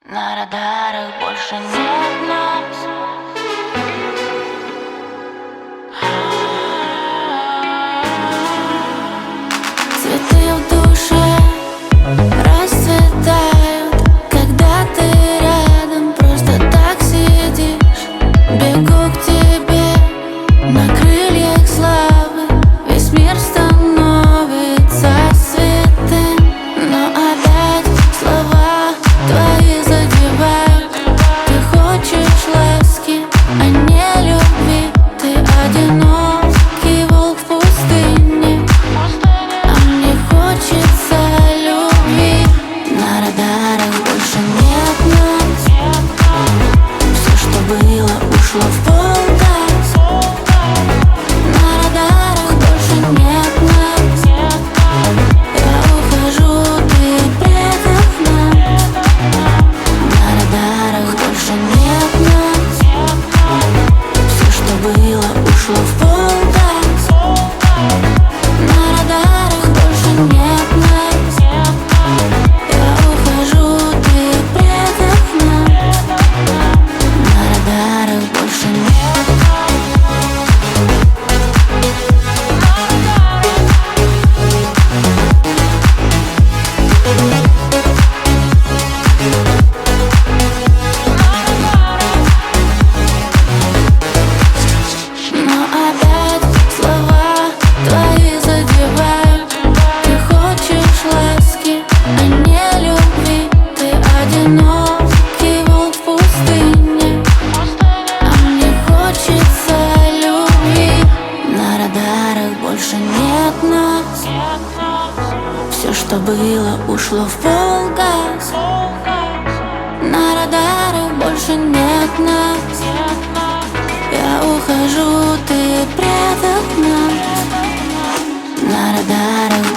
На радарах больше нет нас. Цветы в душе расцветают, когда ты рядом, просто так сидишь. Бегу к тебе на крыльях славы, весь мир становится святым. Но опять слова твои задевают. Ты хочешь ласки, а не любви. Ты одинокий волк в пустыне, а мне хочется любви. На радарах больше нет нас. Все, что было, ушло в полгаз. На радарах больше нет нас. Я ухожу, ты предал нас. На радарах больше нет нас. Все, что было, ушло в полгаз. На радарах больше нет нас. Я ухожу, ты предал нас. На радарах больше нет нас. Но опять слова твои задевают. Ты хочешь ласки, а не любви. Ты одинокий волк в пустыне, а мне хочется любви. На радарах больше нет нас. Все, что было, ушло в полгаз. На радарах больше нет нас. Я ухожу, ты предал нас. На радарах